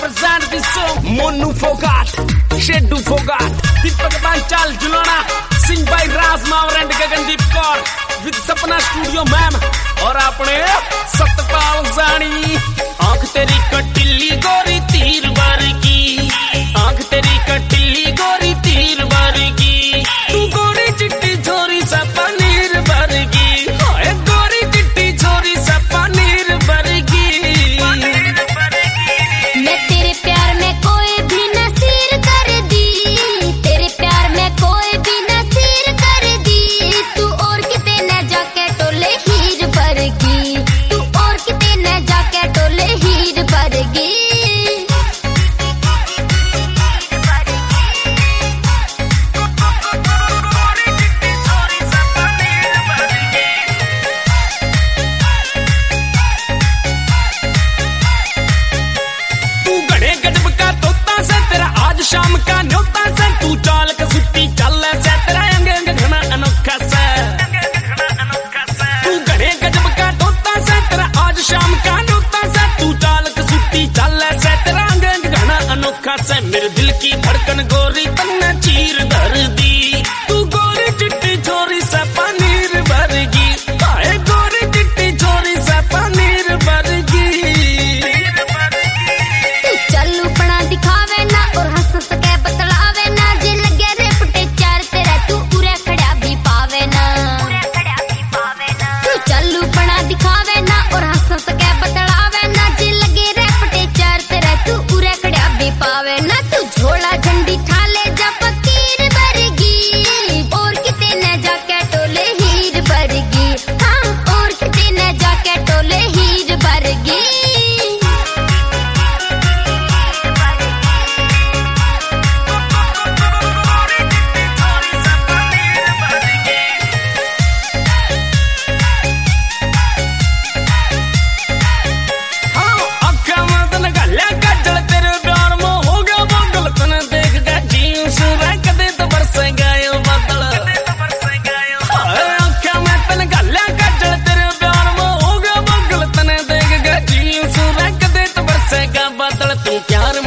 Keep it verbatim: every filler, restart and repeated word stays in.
present this song. Monu Fogat, Shedu Fogat, Deepak Banchal Julana, sing by Raz Mawar and Gagandeep Kaur with Sapna Studio Ma'am और अपने सतपाल जानी। आंख तेरी कटिली गोरी तीर वर्गी, आंख तेरी कटिली गोरी तीर वर्गी, तू गोरी चिट्टी छोरी सा पनीर वर्गी, हाय गोरी चिट्टी छोरी सा पनीर वर्गी। मैं तेरे प्यार में कोई भी नसीर कर दी, तेरे प्यार में कोई भी नसीर कर दी, तू और किते न जाके टोले हीर वर्गी, तू और किते न जाके टोले हीर वर्गी। शाम का न्योता से तू चाल के सुट्टी चल से तेरा अंग अंग घना अनोखा से, तू गड़े गजब का तोता से तेरा आज शाम का न्योता से, तू चाल के सुट्टी चल से तेरा अंग अंग घना अनोखा से। मेरे दिल की धड़कन गोरी तन्ने चीर धर दी, तू गोरी चिट्टी छोरी से पनीर भरगी, हाय गोरी चिट्टी छोरी से पनीर भरगी। तू चलू पना दिखावे ना और हंस सके बतलावे ना, जे लगे रे पटे चार तेरा तू पूरा खड़ा भी पावे ना, तू चलू पना दिखावे ना और हंस सके बतलावे ना, जे लगे रे पटे चार तेरा तू पूरा खड़ा भी पावे ना। तू झोला झंडी ठाले जा फकीर वर्गी, और किते न जाके टोले हीर वर्गी, हाँ और किते न जाके टोले हीर वर्गी। तू प्यार